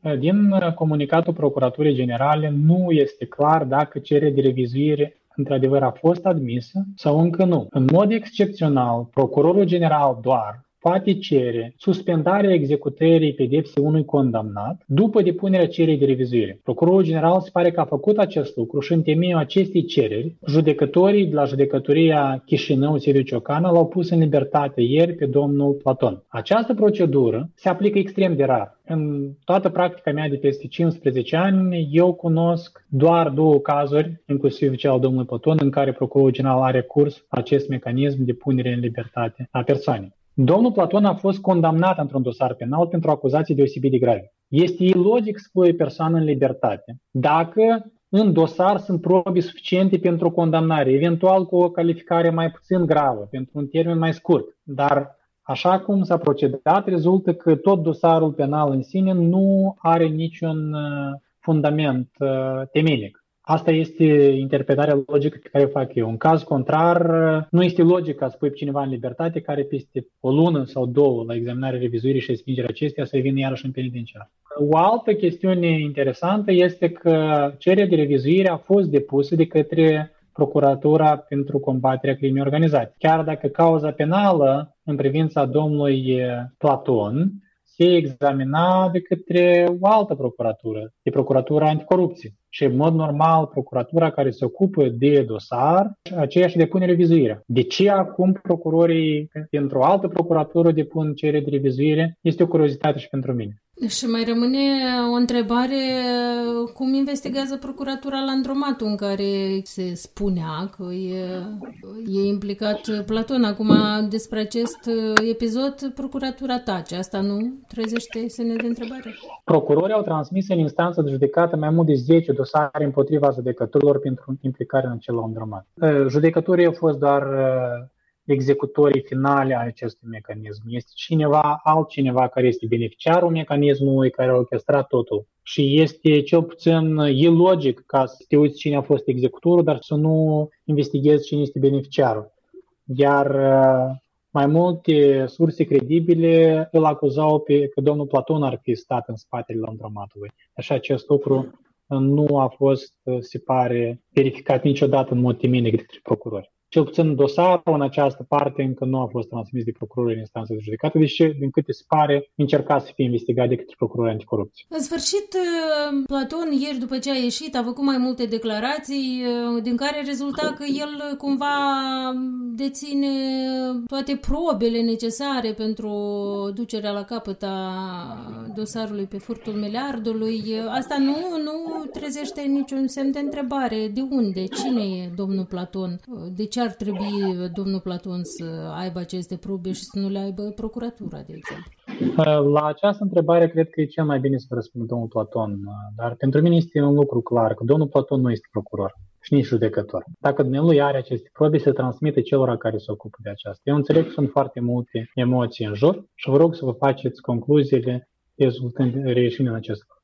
Din comunicatul Procuraturii Generale nu este clar dacă cererea de revizuire într-adevăr a fost admisă sau încă nu. În mod excepțional, Procurorul General doar poate cere suspendarea executării pedepsei unui condamnat după depunerea cererii de revizuire. Procurorul General se pare că a făcut acest lucru și în temeiul acestei cereri, judecătorii de la judecătoria Chișinău, Sediu Ciocana, l-au pus în libertate ieri pe domnul Platon. Această procedură se aplică extrem de rar. În toată practica mea de peste 15 ani, eu cunosc doar 2 cazuri, inclusiv cel al domnului Platon, în care Procurorul General a recurs acest mecanism de punere în libertate a persoanei. Domnul Platon a fost condamnat într-un dosar penal pentru acuzații deosebit de grave. Este ilogic să pui o persoană în libertate dacă în dosar sunt probe suficiente pentru condamnare, eventual cu o calificare mai puțin gravă, pentru un termen mai scurt. Dar așa cum s-a procedat, rezultă că tot dosarul penal în sine nu are niciun fundament temenic. Asta este interpretarea logică pe care o fac eu. În caz contrar, nu este logic ca să pui cineva în libertate care peste o lună sau 2 la examinarea revizuirii și respingerea acesteia să vină iarăși în penitenciar. O altă chestiune interesantă este că cererea de revizuire a fost depusă de către Procuratura pentru combaterea crimei organizate. Chiar dacă cauza penală în privința domnului Platon se examina de către o altă procuratură, de Procuratura Anticorupție. Și, în mod normal, procuratura care se ocupă de dosar, aceea și depune revizuirea. De ce acum procurorii pentru o altă procuratură depun cerere de revizuire? Este o curiozitate și pentru mine. Și mai rămâne o întrebare, cum investigează procuratura Landromatu, în care se spunea că e implicat Platon. Acum, despre acest episod, procuratura tace. Asta nu trezește semne de întrebare? Procurorii au transmis în instanță de judecată mai mult de 10 dosare împotriva judecătorilor pentru implicare în acel Landromat. Judecătorii au fost doar executorii finale a acestui mecanism. Este altcineva care este beneficiarul mecanismului, care a orchestrat totul. Și este cel puțin ilogic ca să te uiți cine a fost executorul, dar să nu investighezi cine este beneficiarul. Iar mai multe surse credibile îl acuzau că domnul Platon ar fi stat în spatele Landromatului. Așa acest lucru nu a fost, se pare, verificat niciodată în mod temenic de către procurori. Cel puțin dosarul în această parte încă nu a fost transmis de procurori în instanță de judecată, deși, din câte se pare, încerca să fie investigat de către procurori anticorupție. În sfârșit, Platon, ieri după ce a ieșit, a făcut mai multe declarații, din care rezulta că el cumva deține toate probele necesare pentru ducerea la capăt a dosarului pe furtul miliardului. Asta nu trezește niciun semn de întrebare. De unde? Cine e domnul Platon? De ce ar trebui domnul Platon să aibă aceste probe și să nu le aibă procuratura, de exemplu? La această întrebare cred că e cel mai bine să răspundă domnul Platon, dar pentru mine este un lucru clar, că domnul Platon nu este procuror și nici judecător. Dacă dumnealui are aceste probe, se transmite celor care se ocupă de aceasta. Eu înțeleg că sunt foarte multe emoții în jur și vă rog să vă faceți concluziile rezultând reieșind în acest lucru.